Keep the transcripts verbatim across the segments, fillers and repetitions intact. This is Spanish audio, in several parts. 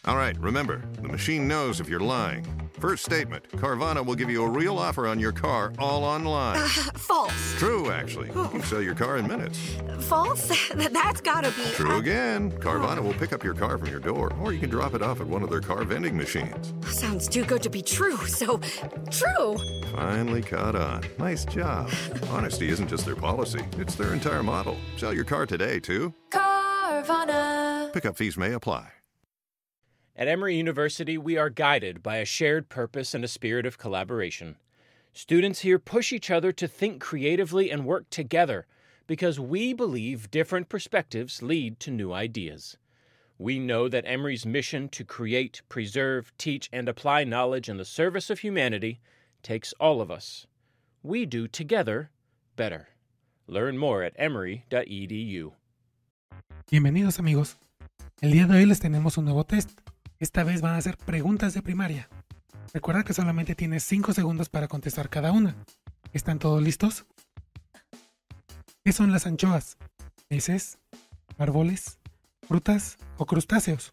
All right, remember, the machine knows if you're lying. First statement, Carvana will give you a real offer on your car all online. Uh, false. True, actually. You can sell your car in minutes. False? That's gotta be... True again. Carvana will pick up your car from your door, or you can drop it off at one of their car vending machines. Sounds too good to be true, so... True! Finally caught on. Nice job. Honesty isn't just their policy, it's their entire model. Sell your car today, too. Carvana. Pickup fees may apply. At Emory University, we are guided by a shared purpose and a spirit of collaboration. Students here push each other to think creatively and work together because we believe different perspectives lead to new ideas. We know that Emory's mission to create, preserve, teach, and apply knowledge in the service of humanity takes all of us. We do together better. Learn more at emory dot e d u. Bienvenidos, amigos. El día de hoy les tenemos un nuevo test. Esta vez van a ser preguntas de primaria. Recuerda que solamente tienes cinco segundos para contestar cada una. ¿Están todos listos? ¿Qué son las anchoas? ¿Peces, árboles, frutas o crustáceos?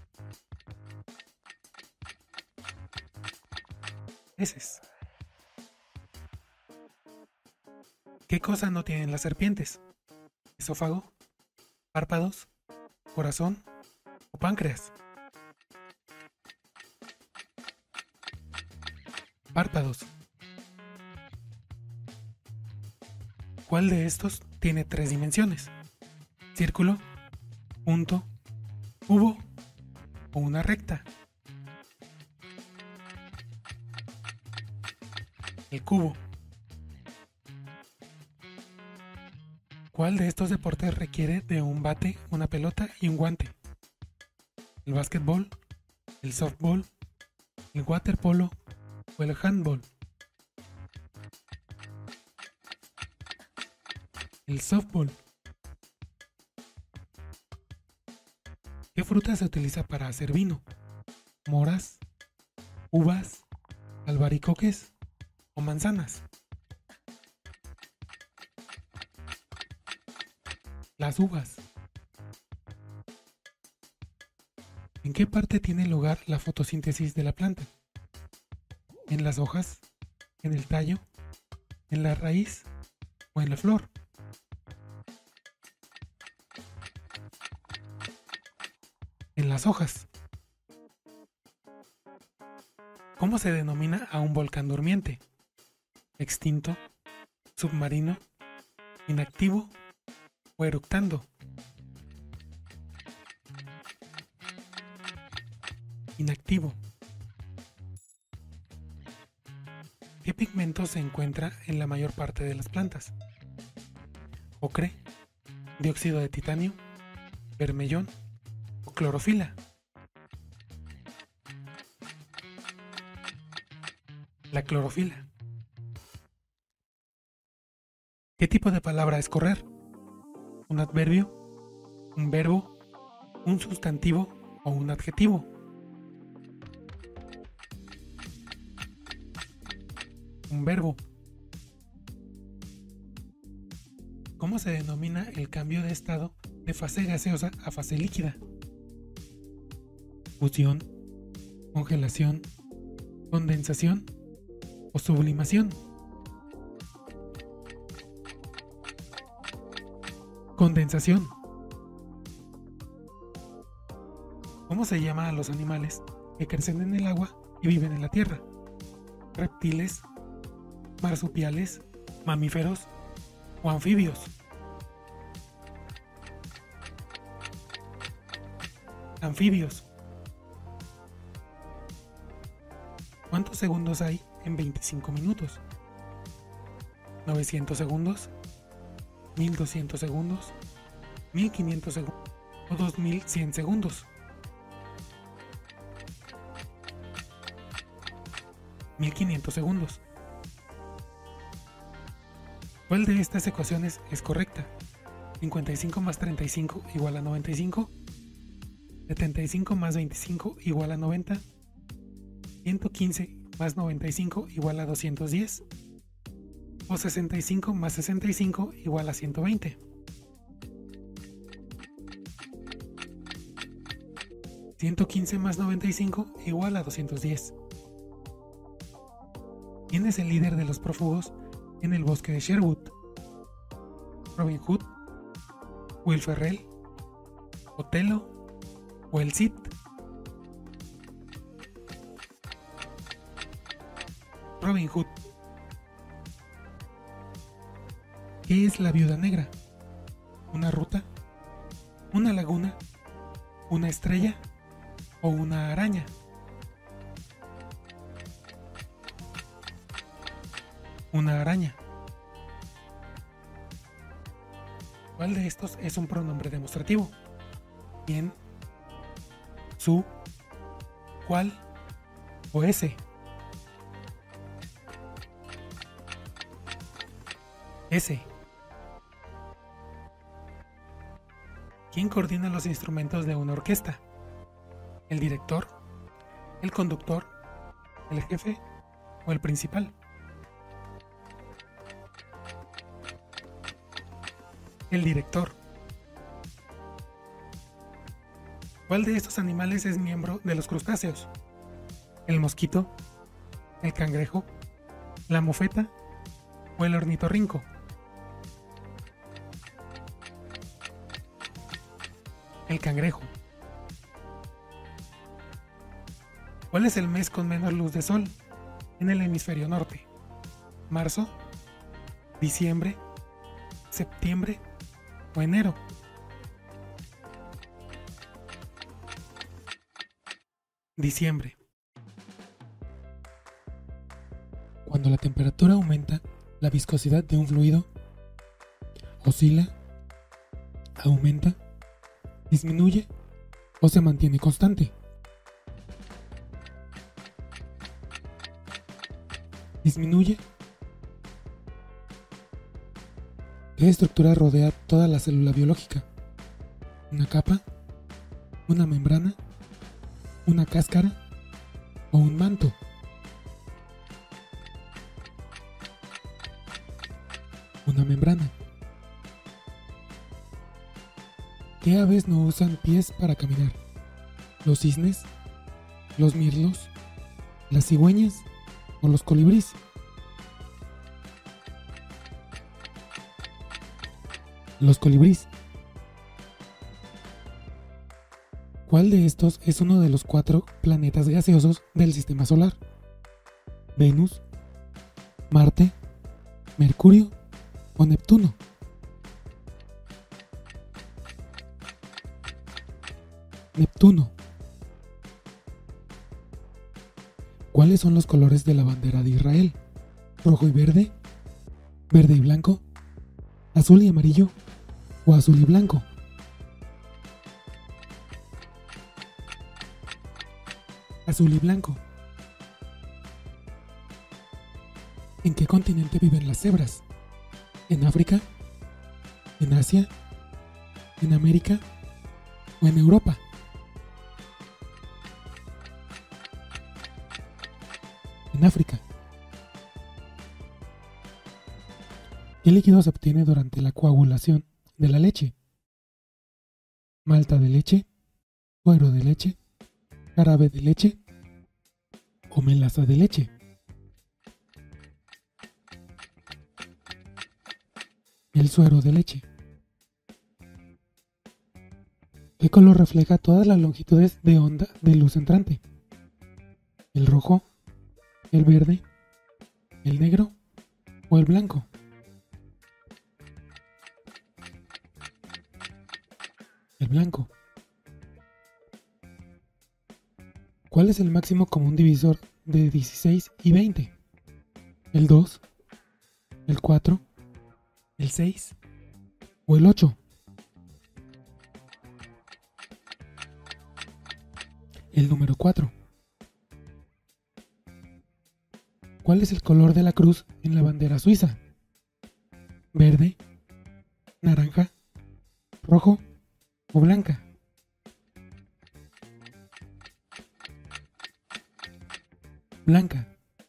Peces. ¿Qué cosa no tienen las serpientes? ¿Esófago, párpados, corazón o páncreas? Párpados. ¿Cuál de estos tiene tres dimensiones? ¿Círculo, punto, cubo o una recta? El cubo. ¿Cuál de estos deportes requiere de un bate, una pelota y un guante? ¿El básquetbol, el softball, el waterpolo o el handball? El softball. ¿Qué fruta se utiliza para hacer vino? ¿Moras, uvas, albaricoques o manzanas? Las uvas. ¿En qué parte tiene lugar la fotosíntesis de la planta? ¿En las hojas? ¿En el tallo? ¿En la raíz? ¿O en la flor? En las hojas. ¿Cómo se denomina a un volcán durmiente? ¿Extinto? ¿Submarino? ¿Inactivo? ¿O eructando? Inactivo. ¿Qué pigmento se encuentra en la mayor parte de las plantas? ¿Ocre, dióxido de titanio, bermellón o clorofila? La clorofila. ¿Qué tipo de palabra es correr? ¿Un adverbio, un verbo, un sustantivo o un adjetivo? Un verbo. ¿Cómo se denomina el cambio de estado de fase gaseosa a fase líquida? Fusión, congelación, condensación o sublimación. Condensación. ¿Cómo se llama a los animales que crecen en el agua y viven en la tierra? ¿Reptiles, marsupiales, mamíferos o anfibios? Anfibios. ¿Cuántos segundos hay en veinticinco minutos? ¿novecientos segundos? ¿mil doscientos segundos? ¿mil quinientos segundos? ¿O dos mil cien segundos? mil quinientos segundos. ¿Cuál de estas ecuaciones es correcta? ¿cincuenta y cinco más treinta y cinco igual a noventa y cinco? ¿setenta y cinco más veinticinco igual a noventa? ¿ciento quince más noventa y cinco igual a doscientos diez? ¿O sesenta y cinco más sesenta y cinco igual a ciento veinte? ciento quince más noventa y cinco igual a doscientos diez. ¿Quién es el líder de los prófugos en el bosque de Sherwood? ¿Robin Hood? ¿Will Ferrell? ¿Otelo? ¿O el Cid? Robin Hood. ¿Qué es la viuda negra? ¿Una ruta? ¿Una laguna? ¿Una estrella? ¿O una araña? Una araña. ¿Cuál de estos es un pronombre demostrativo? ¿Quién? ¿Su? ¿Cuál? ¿O ese? Ese. ¿Quién coordina los instrumentos de una orquesta? ¿El director? ¿El conductor? ¿El jefe? ¿O el principal? El director. ¿Cuál de estos animales es miembro de los crustáceos? ¿El mosquito? ¿El cangrejo? ¿La mofeta? ¿O el ornitorrinco? El cangrejo. ¿Cuál es el mes con menos luz de sol en el hemisferio norte? ¿Marzo? ¿Diciembre? ¿Septiembre? ¿O enero? Diciembre. Cuando la temperatura aumenta, la viscosidad de un fluido oscila, aumenta, disminuye o se mantiene constante. Disminuye. ¿Qué estructura rodea toda la célula biológica? ¿Una capa? ¿Una membrana? ¿Una cáscara? ¿O un manto? Una membrana. ¿Qué aves no usan pies para caminar? ¿Los cisnes? ¿Los mirlos? ¿Las cigüeñas? ¿O los colibríes? Los colibríes. ¿Cuál de estos es uno de los cuatro planetas gaseosos del Sistema Solar? ¿Venus? ¿Marte? ¿Mercurio? ¿O Neptuno? Neptuno. ¿Cuáles son los colores de la bandera de Israel? ¿Rojo y verde? ¿Verde y blanco? ¿Azul y amarillo? ¿O azul y blanco? Azul y blanco. ¿En qué continente viven las cebras? ¿En África? ¿En Asia? ¿En América? ¿O en Europa? En África. ¿Qué líquido se obtiene durante la coagulación de la leche? ¿Malta de leche? ¿Suero de leche? ¿Jarabe de leche? ¿O melaza de leche? El suero de leche. ¿Qué color refleja todas las longitudes de onda de luz entrante? ¿El rojo? ¿El verde? ¿El negro? ¿O el blanco? El blanco. ¿Cuál es el máximo común divisor de dieciséis y veinte? ¿El dos? ¿El cuatro? ¿El seis? ¿O el ocho? El número cuatro. ¿Cuál es el color de la cruz en la bandera suiza? ¿Verde? ¿Naranja? ¿Rojo? ¿O blanca? Blanca.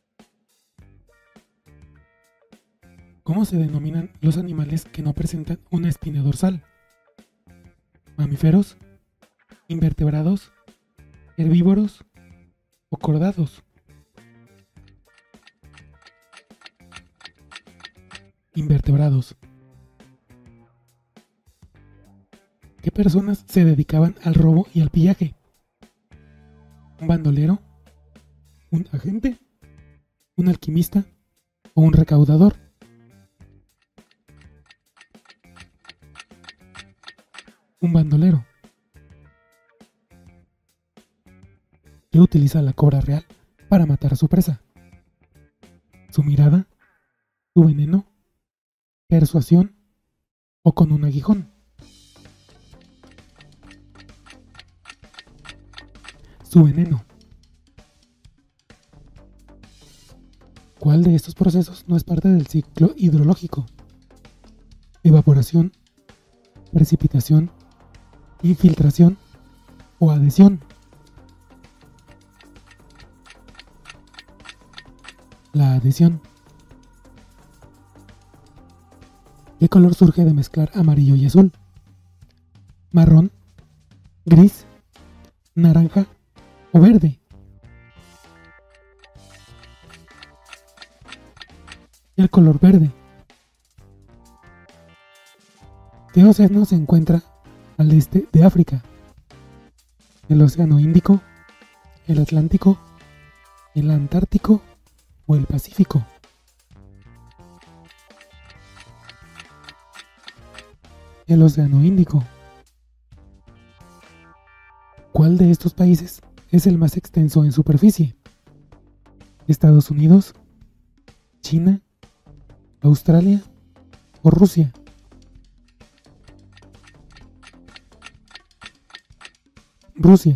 ¿Cómo se denominan los animales que no presentan una espina dorsal? ¿Mamíferos? ¿Invertebrados? ¿Herbívoros o cordados? Invertebrados. ¿Qué personas se dedicaban al robo y al pillaje? ¿Un bandolero? ¿Un agente? ¿Un alquimista? ¿O un recaudador? Un bandolero. ¿Qué utiliza la cobra real para matar a su presa? ¿Su mirada? ¿Su veneno? ¿Persuasión? ¿O con un aguijón? Su veneno. ¿Cuál de estos procesos no es parte del ciclo hidrológico? ¿Evaporación, precipitación, infiltración o adhesión? La adhesión. ¿Qué color surge de mezclar amarillo y azul? ¿Marrón, gris, naranja o verde? El color verde. ¿Qué océano se encuentra al este de África? ¿El Océano Índico, el Atlántico, el Antártico o el Pacífico? El Océano Índico. ¿Cuál de estos países es el más extenso en superficie? ¿Estados Unidos, China, Australia o Rusia? Rusia.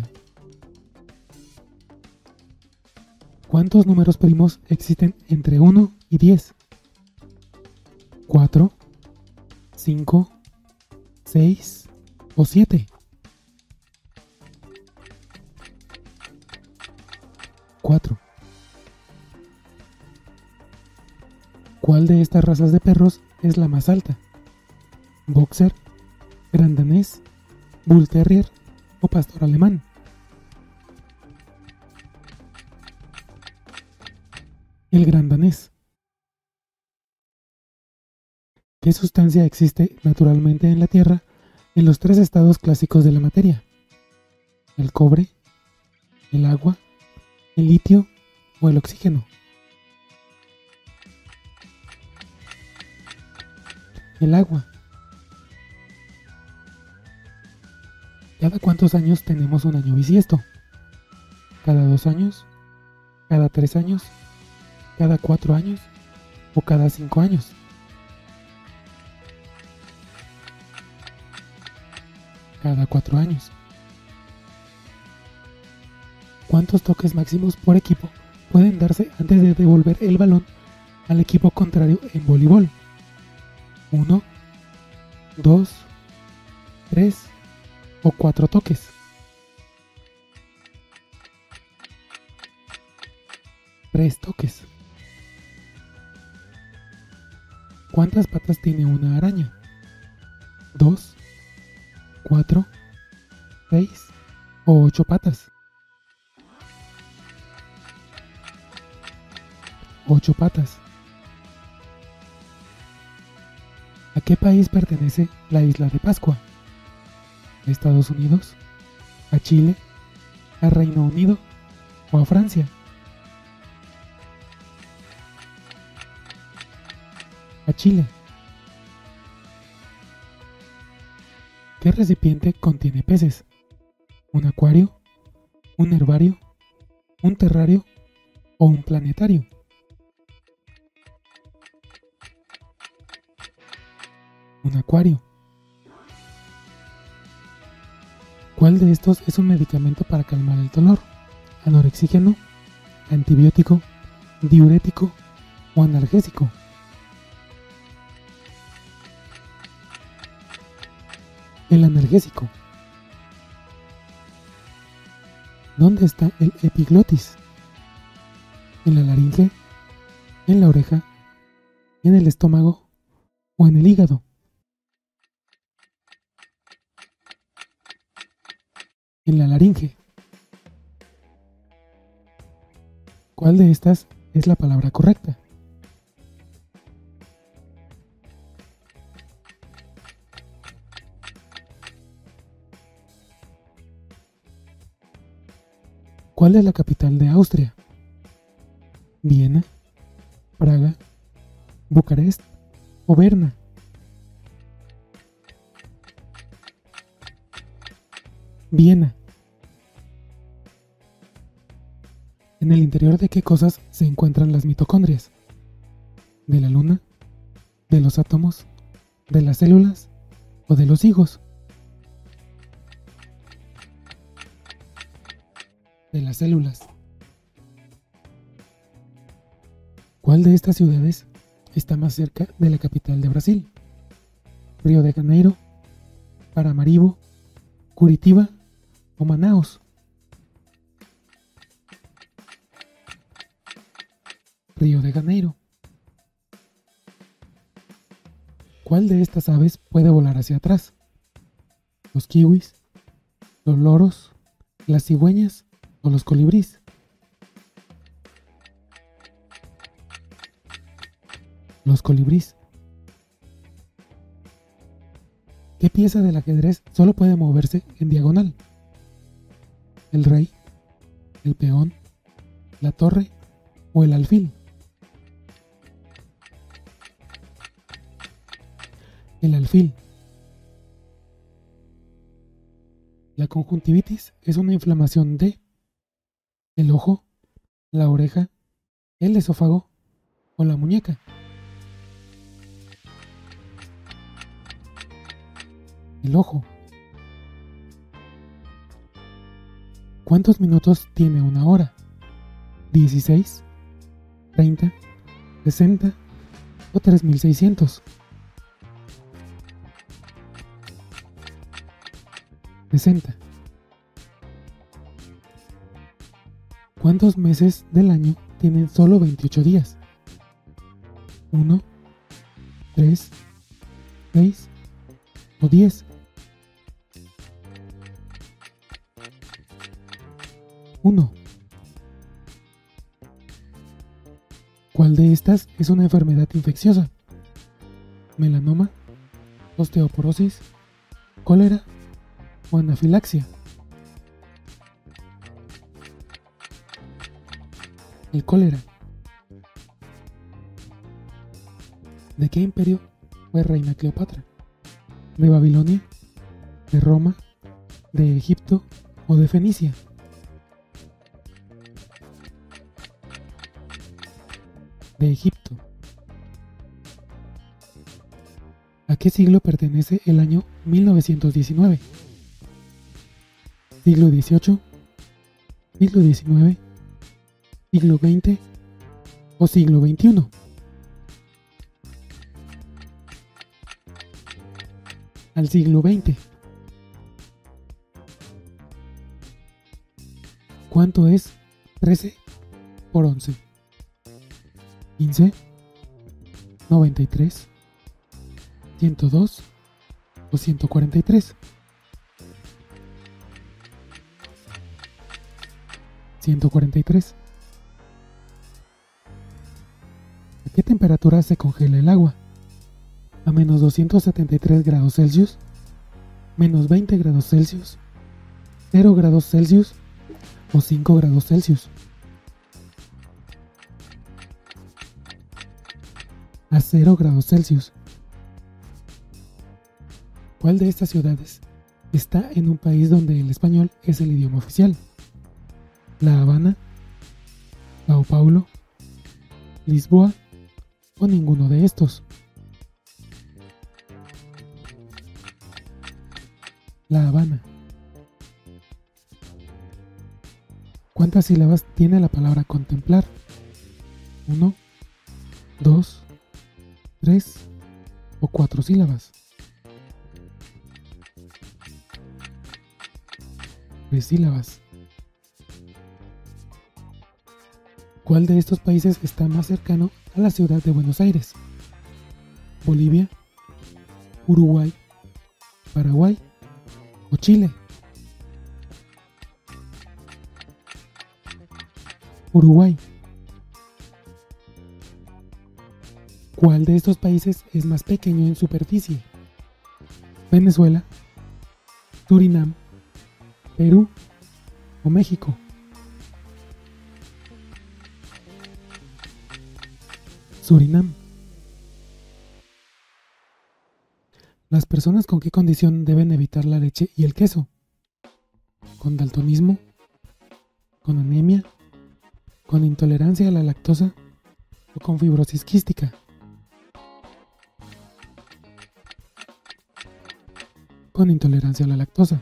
¿Cuántos números primos existen entre uno y diez? ¿cuatro, cinco, seis o siete? cuatro. ¿Cuál de estas razas de perros es la más alta? ¿Boxer, Gran Danés, Bull Terrier o Pastor Alemán? El Gran Danés. ¿Qué sustancia existe naturalmente en la Tierra en los tres estados clásicos de la materia? ¿El cobre, el agua, el litio o el oxígeno? El agua. ¿Cada cuántos años tenemos un año bisiesto? ¿Cada dos años? ¿Cada tres años? ¿Cada cuatro años? ¿O cada cinco años? Cada cuatro años. ¿Cuántos toques máximos por equipo pueden darse antes de devolver el balón al equipo contrario en voleibol? ¿Uno, dos, tres o cuatro toques? Tres toques. ¿Cuántas patas tiene una araña? ¿Dos, cuatro, seis o ocho patas? Ocho patas. ¿A qué país pertenece la isla de Pascua? ¿A Estados Unidos? ¿A Chile? ¿A Reino Unido? ¿O a Francia? A Chile. ¿Qué recipiente contiene peces? ¿Un acuario? ¿Un herbario? ¿Un terrario? ¿O un planetario? Un acuario. ¿Cuál de estos es un medicamento para calmar el dolor? ¿Anorexígeno, antibiótico, diurético o analgésico? El analgésico. ¿Dónde está el epiglotis? ¿En la laringe? ¿En la oreja? ¿En el estómago? ¿O en el hígado? En la laringe. ¿Cuál de estas es la palabra correcta? ¿Cuál es la capital de Austria? ¿Viena, Praga, Bucarest o Berna? Viena. ¿En el interior de qué cosas se encuentran las mitocondrias? ¿De la luna? ¿De los átomos? ¿De las células? ¿O de los higos? De las células. ¿Cuál de estas ciudades está más cerca de la capital de Brasil? ¿Río de Janeiro, Paramaribo, Curitiba o Manaos? Río de Janeiro. ¿Cuál de estas aves puede volar hacia atrás? ¿Los kiwis, los loros, las cigüeñas o los colibríes? Los colibríes. ¿Qué pieza del ajedrez solo puede moverse en diagonal? ¿El rey, el peón, la torre o el alfil? El alfil. La conjuntivitis es una inflamación de el ojo, la oreja, el esófago o la muñeca. El ojo. ¿Cuántos minutos tiene una hora? ¿dieciséis, treinta, sesenta o tres mil seiscientos? sesenta. ¿Cuántos meses del año tienen solo veintiocho días? uno, tres, seis o diez. uno. ¿Cuál de estas es una enfermedad infecciosa? ¿Melanoma, osteoporosis, cólera o anafilaxia? El cólera. ¿De qué imperio fue reina Cleopatra? ¿De Babilonia, de Roma, de Egipto o de Fenicia? De Egipto. ¿A qué siglo pertenece el año mil novecientos diecinueve? ¿Siglo dieciocho? ¿Siglo diecinueve? ¿Siglo veinte? ¿O siglo veintiuno? Al siglo veinte. ¿Cuánto es trece por once? ¿quince? ¿noventa y tres? ¿ciento dos? ¿O ciento cuarenta y tres? ciento cuarenta y tres. ¿A qué temperatura se congela el agua? ¿A menos doscientos setenta y tres grados Celsius? ¿Menos veinte grados Celsius? ¿cero grados Celsius? ¿O cinco grados Celsius? A cero grados Celsius. ¿Cuál de estas ciudades está en un país donde el español es el idioma oficial? ¿La Habana, Sao Paulo, Lisboa o ninguno de estos? La Habana. ¿Cuántas sílabas tiene la palabra contemplar? ¿Uno, dos, tres o cuatro sílabas? Tres sílabas. ¿Cuál de estos países está más cercano a la ciudad de Buenos Aires? ¿Bolivia, Uruguay, Paraguay o Chile? Uruguay. ¿Cuál de estos países es más pequeño en superficie? ¿Venezuela, Surinam, Perú o México? Surinam. ¿Las personas con qué condición deben evitar la leche y el queso? ¿Con daltonismo? ¿Con anemia? ¿Con intolerancia a la lactosa? ¿O con fibrosis quística? Con intolerancia a la lactosa.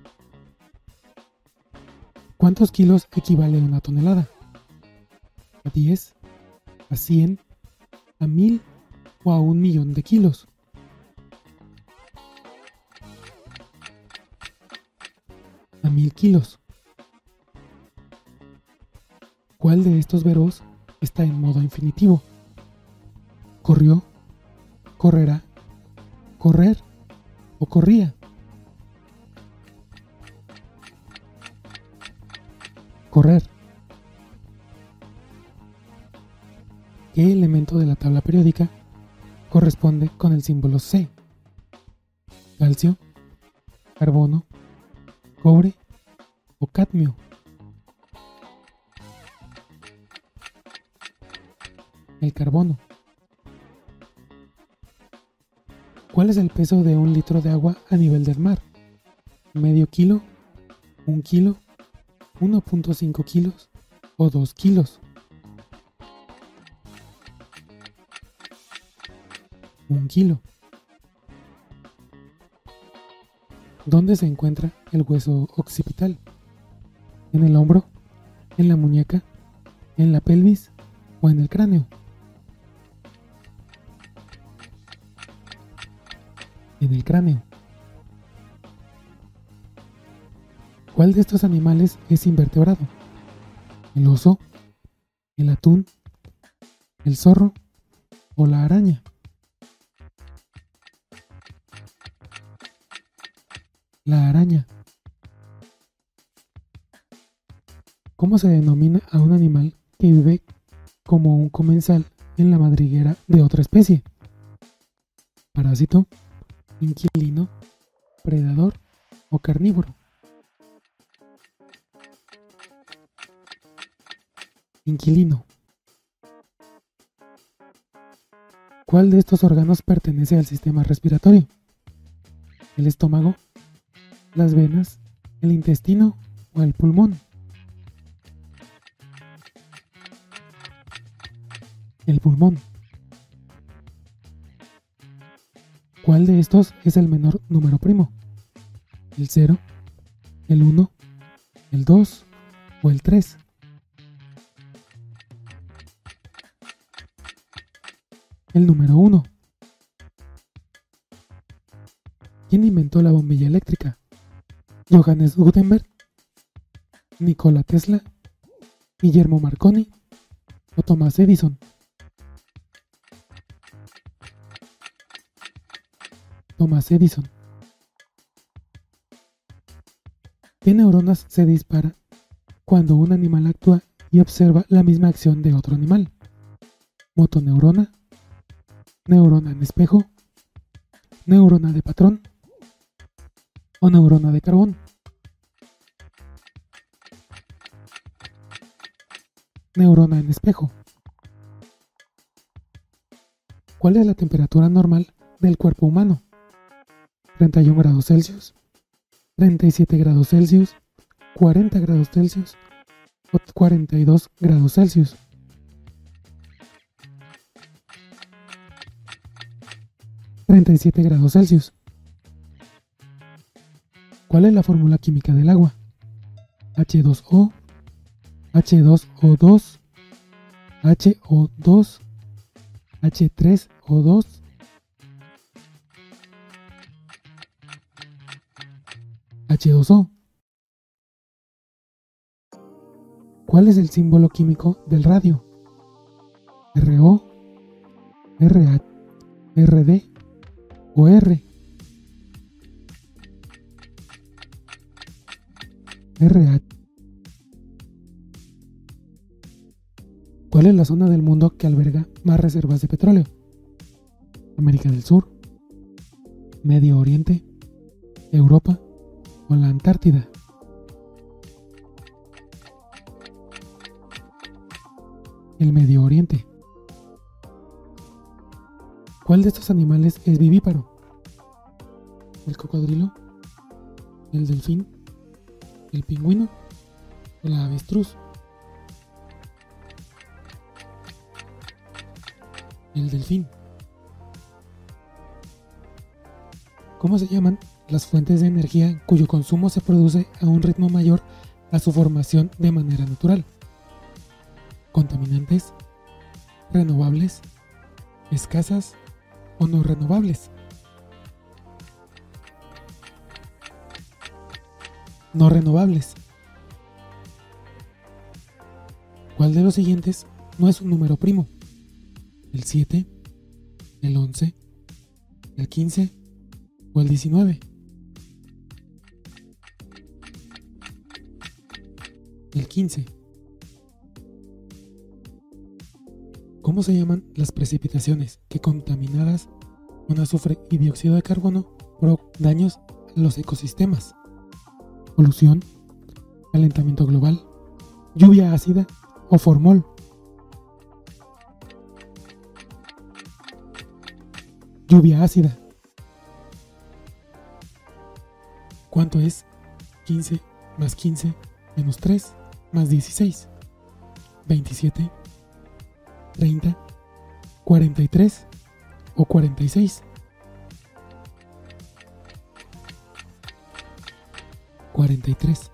¿Cuántos kilos equivale a una tonelada? ¿A diez? ¿A cien? ¿A mil? ¿O a un millón de kilos? A mil kilos. ¿Cuál de estos verbos está en modo infinitivo? ¿Corrió? ¿Correrá? ¿Correr? ¿O corría? Correr. ¿Qué elemento de la tabla periódica corresponde con el símbolo Ce? ¿Calcio? ¿Carbono? ¿Cobre? ¿O cadmio? El carbono. ¿Cuál es el peso de un litro de agua a nivel del mar? ¿Medio kilo? ¿Un kilo? ¿uno punto cinco kilos? ¿O dos kilos? Un kilo. ¿Dónde se encuentra el hueso occipital? ¿En el hombro? ¿En la muñeca? ¿En la pelvis? ¿O en el cráneo? En el cráneo. ¿Cuál de estos animales es invertebrado? ¿El oso? ¿El atún? ¿El zorro? ¿O la araña? La araña. ¿Cómo se denomina a un animal que vive como un comensal en la madriguera de otra especie? ¿Parásito? ¿Inquilino? ¿Predador? ¿O carnívoro? Inquilino. ¿Cuál de estos órganos pertenece al sistema respiratorio? ¿El estómago? ¿Las venas? ¿El intestino? ¿O el pulmón? El pulmón. ¿Cuál de estos es el menor número primo? ¿El cero? ¿El uno? ¿El dos? ¿O el tres? El número uno. ¿Quién inventó la bombilla eléctrica? ¿Johannes Gutenberg? ¿Nikola Tesla? ¿Guillermo Marconi? ¿O Thomas Edison? Thomas Edison. ¿Qué neuronas se dispara cuando un animal actúa y observa la misma acción de otro animal? ¿Motoneurona? ¿Neurona en espejo? ¿Neurona de patrón? ¿O neurona de carbón? Neurona en espejo. ¿Cuál es la temperatura normal del cuerpo humano? ¿treinta y un grados Celsius? ¿treinta y siete grados Celsius? ¿cuarenta grados Celsius? ¿O cuarenta y dos grados Celsius? treinta y siete grados Celsius. ¿Cuál es la fórmula química del agua? H dos O, H dos O dos, H O dos, H tres O dos, H dos O. ¿Cuál es el símbolo químico del radio? R O, R H, R D o R. R H. ¿Cuál es la zona del mundo que alberga más reservas de petróleo? América del Sur, Medio Oriente, Europa o la Antártida. El Medio Oriente. ¿Cuál de estos animales es vivíparo? ¿El cocodrilo, el delfín, el pingüino o la avestruz? El delfín. ¿Cómo se llaman las fuentes de energía cuyo consumo se produce a un ritmo mayor a su formación de manera natural? ¿Contaminantes, renovables, escasas o no renovables? No renovables. ¿Cuál de los siguientes no es un número primo? ¿El siete, el once, el quince o el diecinueve? El quince. ¿Cómo se llaman las precipitaciones que, contaminadas con azufre y dióxido de carbono, provocan daños a los ecosistemas? Polución, calentamiento global, lluvia ácida o formol. Lluvia ácida. ¿Cuánto es quince más quince menos tres más dieciséis? veintisiete, treinta, cuarenta y tres o cuarenta y seis. cuarenta y tres.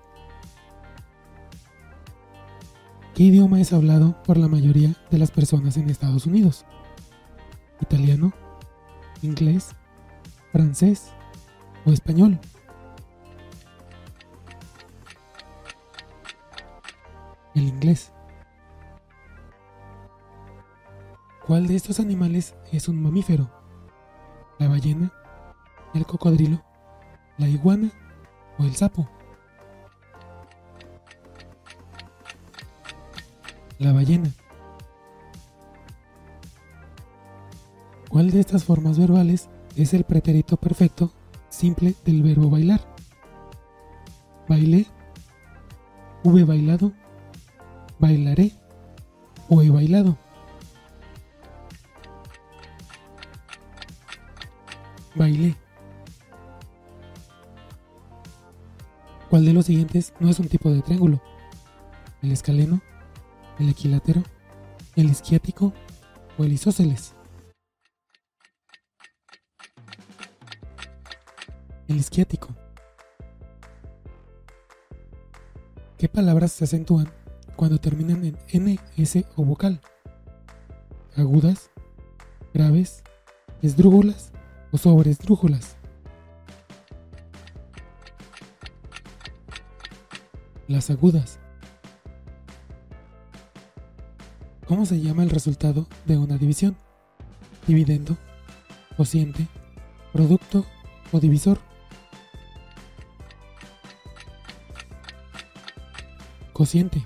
¿Qué idioma es hablado por la mayoría de las personas en Estados Unidos? ¿Italiano, inglés, francés o español? El inglés. ¿Cuál de estos animales es un mamífero? ¿La ballena, el cocodrilo, la iguana o el sapo? La ballena. ¿Cuál de estas formas verbales es el pretérito perfecto simple del verbo bailar? ¿Bailé, hube bailado, bailaré o he bailado? Bailé. ¿Cuál de los siguientes no es un tipo de triángulo? ¿El escaleno, el equilátero, el isquiático o el isósceles? El isquiático. ¿Qué palabras se acentúan cuando terminan en N, S o vocal? ¿Agudas, graves, esdrújulas o sobreesdrújulas? Las agudas. ¿Cómo se llama el resultado de una división? ¿Dividendo, cociente, producto o divisor? Cociente.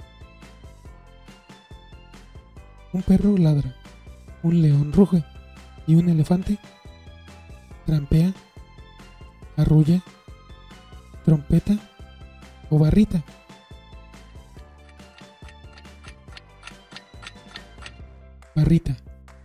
Un perro ladra, un león ruge y un elefante trampea, arrulla, trompeta o barrita. Barrita.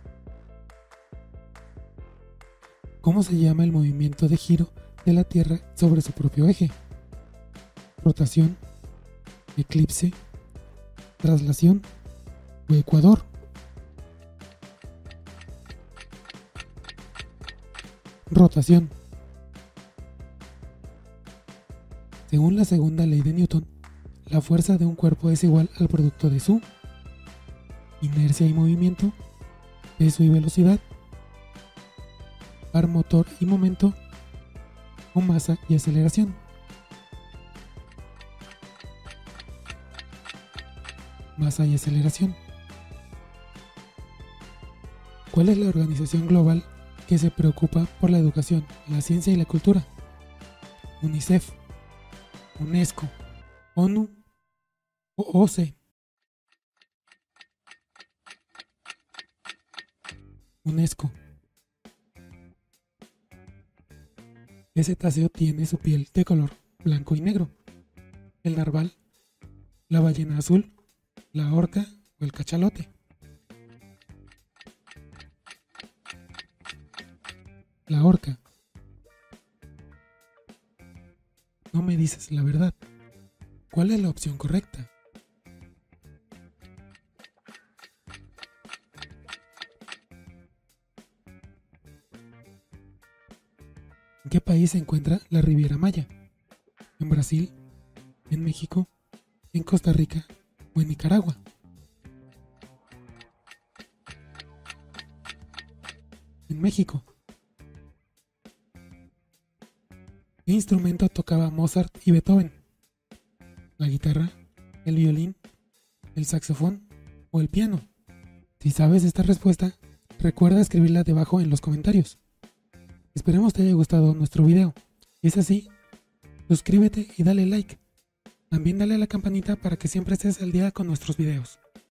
¿Cómo se llama el movimiento de giro de la Tierra sobre su propio eje? Rotación, eclipse, traslación o ecuador. Rotación. Según la segunda ley de Newton, la fuerza de un cuerpo es igual al producto de su inercia y movimiento, peso y velocidad, par motor y momento, o masa y aceleración. Masa y aceleración. ¿Cuál es la organización global que se preocupa por la educación, la ciencia y la cultura? UNICEF, UNESCO, ONU o O C E. UNESCO. ¿Qué cetáceo tiene su piel de color blanco y negro? ¿El narval, la ballena azul, la orca o el cachalote? La orca. No me dices la verdad. ¿Cuál es la opción correcta? ¿En qué país se encuentra la Riviera Maya? ¿En Brasil? ¿En México? ¿En Costa Rica? ¿O en Nicaragua? En México. ¿Qué instrumento tocaba Mozart y Beethoven? ¿La guitarra, el violín, el saxofón o el piano? Si sabes esta respuesta, recuerda escribirla debajo en los comentarios. Esperemos te haya gustado nuestro video. Si es así, suscríbete y dale like. También dale a la campanita para que siempre estés al día con nuestros videos.